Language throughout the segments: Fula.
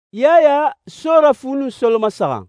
Yaya sora funu soloma sagan.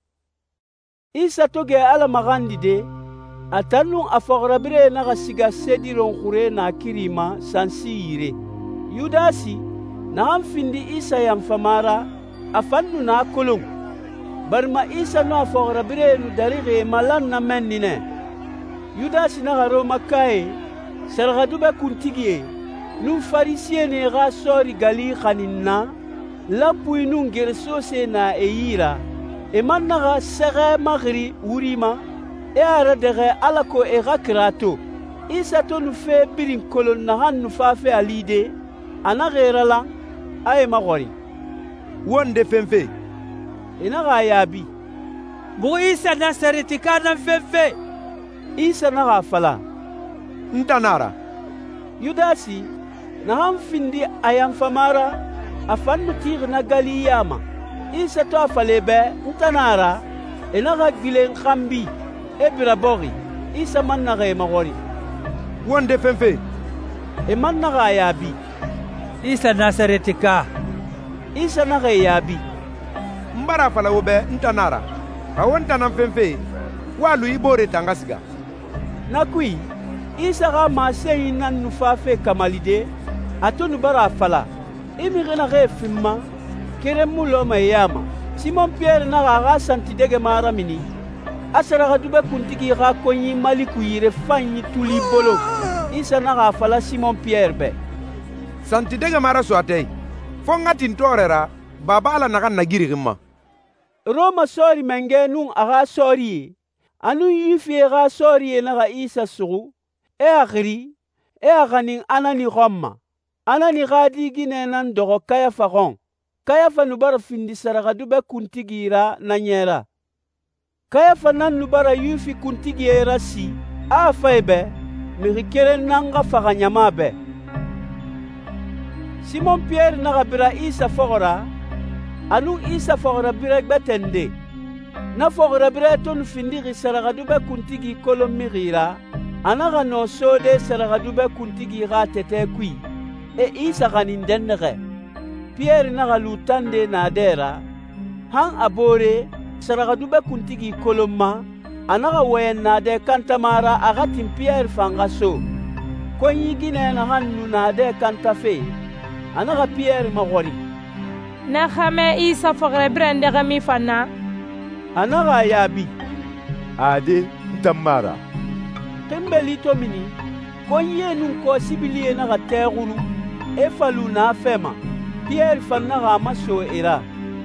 Isa toge ala magandi de atanu afagrabire naga siga sediron khure na kirima sansi yire. Yudasi na amfindi Isa yamfamara afannu na kolong. Barma Isa no afagrabire nu darige malan na mennine. Yudasi naga roma kae sargadube kuntigie nu farisien ne ga sori gali khaninna lampu inun gersose na eyira e mannaga sege magri urima e ara dege alako e gakrato Isa to nu fe birin kolon na hannu fafe alide anagerala ay magori wonde femfe inaga yabi bu Isa Nasareti kana femfe Isa naga fala ntanara Yudasi na hamfindi ayamfamara afannu tigna galiyama Isa to afalebe ntanara enaga gilen khambi ebira bogi Isa mannaga magori wonde femfe e mannaga yabi Isa Nasareti ka Isa naga yabi mbara fala wobe ntanara awonta nan femfe walu ibore tangasiga nakui Isa ga masei nan nufafe kamalide atonu bara fala imigena ge fimma keremulo mayama Simon Pierre na ga santi dege maramini asara ga dube kuntigi ga konyi maliku yire fanyi tuli bolo Isa na ga fala Simon Pierre be santi dege mara soatei fongatin torera baba ala naga nagiri gimma Roma sori menge nun aga sori anu yifi ga sori na ga Isa sugu e agri e aganin anani gomma anani gadi gine nan dogo Kayafa gon Kayafa nubara findi saraga dube kuntigira na nyera Kayafa nan nubara yufi kuntigira si a faibe mirikere nanga faga nyama be Simon Pierre naga bira Isa fogora anu Isa fogora bira betende na fogora bira ton findi saraga dube kuntigi kolomigira anaga no sode saraga dube kuntigi ga tete kui e Isa ganin dennege Pierre naga lutande na dera han abore saraga dube kuntigi kolomma anaga wayen na de kantamara agatin Pierre fangaso konyi gine na hannu na de kantafe anaga Pierre magori na khame Isa fogre brende gami fanna anaga yabi ade ntamara tembeli tomini konye nun ko sibiliye naga tegulu e falu na fema Pierre fannaga maso era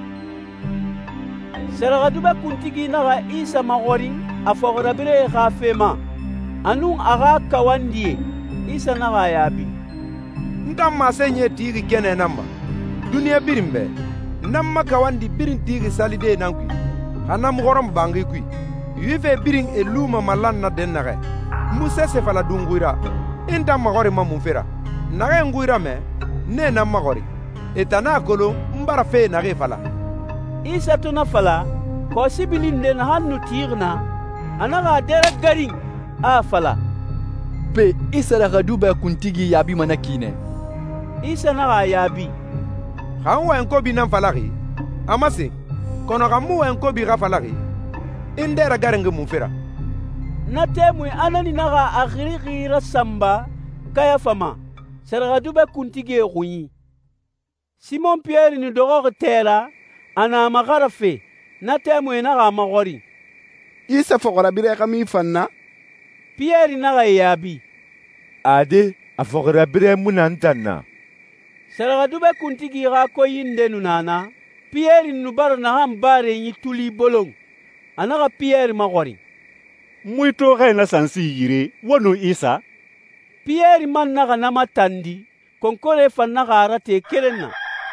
seraga dube kuntigi naga Isa magori afogora bire ga fema anu aga kawandie Isa naga yabi ntamma senye tigi kene namba dunia birimbe namma kawandi birin tigi salide nankui anam gorom bangi kui yuve birin eluma malanna dennage musa se fala dunguira inta magori mamufera nage nguira me ne na magori etana kolo mbara fe nage fala Isa tuna fala ko sibilinde na hannu tirna anaga dere garing a fala pe Isa daga duba kuntigi yabi manakine Isa naga yabi hanwa enkobi nan falagi amase kono gamu enkobi ga falagi indera garenge mufera na temui anani naga agrigira samba Kayafa ma saraga dube kuntige gunyi Simon Pierre ni dogo tera ana magarafe na temui naga magori Isa fogora bire kami fanna Pierre naga yabi ade afogora bire munantanna saraga dube kuntigi ga koyinde nunana Pierre nubar na hambare ni tuli bolong anaga Pierre magori muito na sansi yire wonu Isa Pierre man naga namatandi konkore fannaga arate kerenna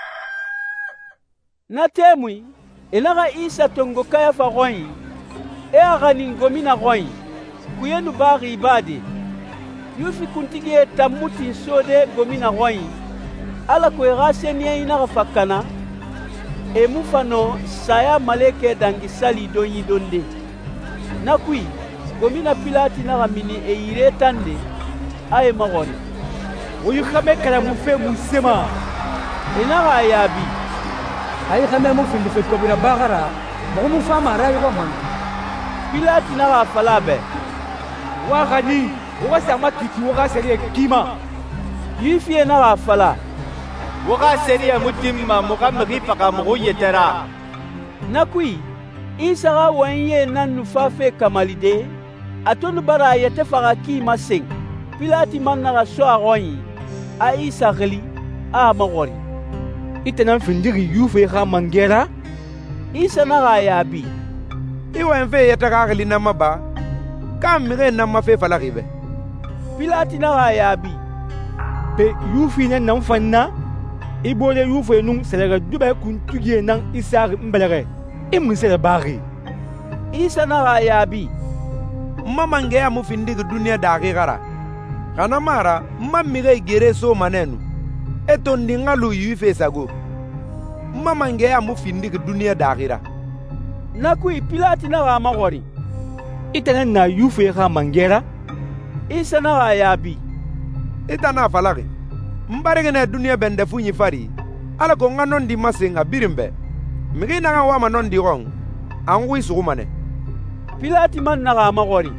na temui enaga Isa tongo Kayafa goyi e aga ningomina goyi kuyenu bagi ibade yufi kuntigi tamuti sode gomina goyi ala ko gasenia ina fakana e mufano saya maleke dangi sali donyi donde nakui gomina Pilati na gamini e ire tande ay magori oyu khame kala mu fe mu sema ina ga yabi ay xame mo findi fe kobira bagara mo mu fama ra yo man Pilate naga fala bɛ wa gani wa sama kiti wa seri kima Yuifu ye naga fala Woga seri mutimma muga magi paka mugo yetera. nakui Isa ga wanye nan nufafe kamalide atonu bara yete faga kima seng Pilate man naga so agoyi a Isa geli a magori itanan findiri yufe ga mangera Isa naga yabi Iwa enfe yetagagli nama ba. Kam mire nama fe falaki be. Pilate naga yabi pe yufi nan fanna ibole yufe nun selega dube kuntugie nan Isa mbelere imusere bari Isa naga yabi Mama ngeya mu findigi dunia dagi gara. Kana mara mire gere so manenu. Eto ndingalu yufe sago. Mama ngeya mu findigi dunia dagira. nakui Pilate naga magori itanan na yufe ga mangera Isa naga yabi Ita na falaki. Mbarigene dunia bende funyi fari. Ala ko nga non di masenga birimbe. Migi na nga wama non di rong. Angui sugumane. Pilate man naga magori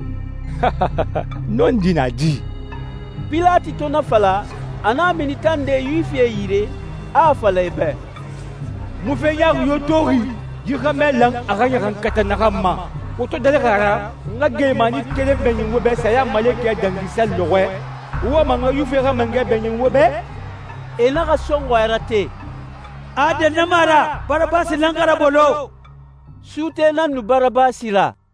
non dina di Pilate to na fala ana minitande Yuifu ye yire a fala ibe mu fe ya yo tori yigame lang aganya kan katana kamma oto dalagara nga gemani kele benyin wobe saya maleke dangi sel lowe wo manga yufe ga manga benyin wobe e naga songo yarate ade namara barabasi langara bolo sute nanu Barabasira